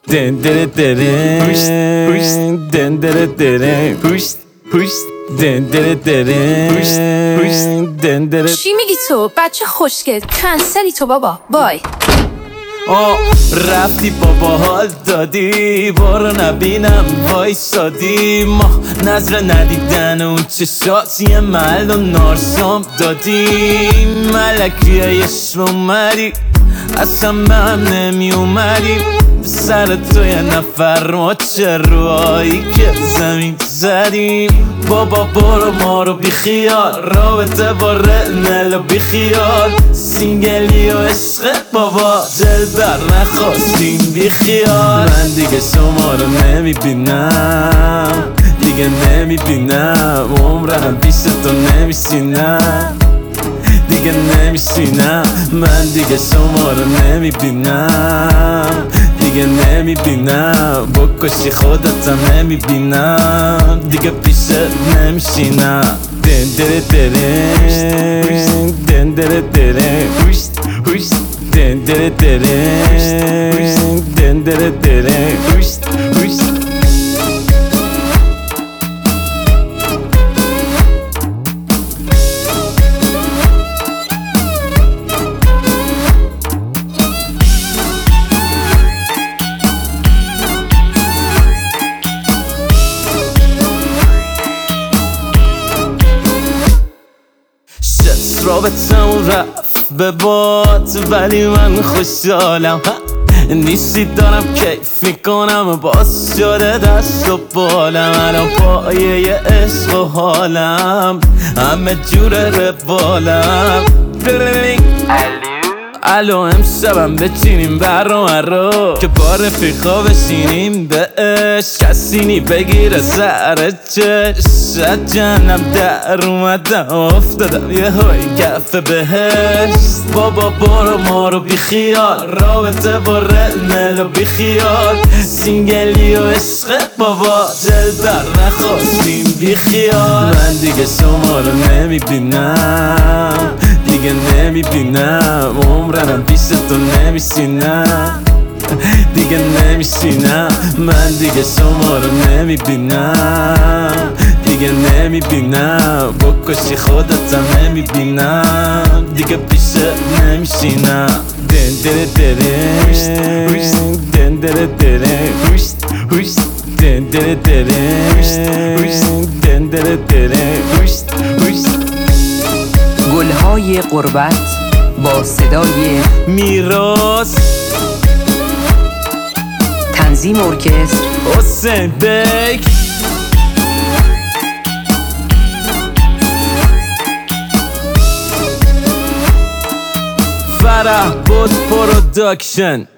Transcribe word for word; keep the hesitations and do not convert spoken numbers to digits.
دن دره دره پوشت پوشت دن دره دره پوشت پوشت دن دره دره پوشت پوشت دن دره. چی میگی تو؟ بچه خوشگل کنسلی تو بابا. بای. آه رفتی بابا حال دادی بارو نبینم وایسادی ما نظر ندیدن اون چشاتی محل و نارسام دادی ملکی عشق اومدی اصلا به هم نمی اومدی سر تو یه نفر ما چه روهایی که زمین زدیم بابا برو ما رو بیخیال رابطه با رنل و بیخیال سینگلی و عشق بابا دل بر نخواستیم بیخیال من دیگه شما رو نمیبینم دیگه نمیبینم عمرم پیش تو نمیشینم دیگه نمیشینم من دیگه شما رو نمیبینم دیگه نمیبینم بکشی خودتم نمیبینم دیگه پیشت نمیشینم دن دره دره دن دره دره پوشت پوشت دن دره دره دن دره دره پوشت پوشت. رابطمون رفت به باد ولی من خوشحالم نیستی دارم کیف میکنم باز شده دست و بالم الان پایه عشق و حالم همه جور روالم الو امشبم بچینیم برنامه رو که با رفیقا بشینیم به عشق کسینی بگیره سر چشم از جهنم در اومدم افتادم یه های کف بهشت بابا برو ما رو بیخیال رابطه با رنل و بیخیال سینگلی و عشق بابا دل بر نخواستیم بیخیال من دیگه شما رو نمیبینم دیگه نمیبینم عمرم پیش تو نمیشینم دیگه نمیشینم من دیگه شما رو نمیبینم دیگه نمیبینم بکشی خودتم نمیبینم دیگه پیشت نمیشینم دن دره دره دن دره دره پوشت پوشت دن دره دره دن دره دره پوشت پوشت. گلهای غربت با صدای میراث تنظیم ارکستر حسین بیگ فرح بود پروداکشن.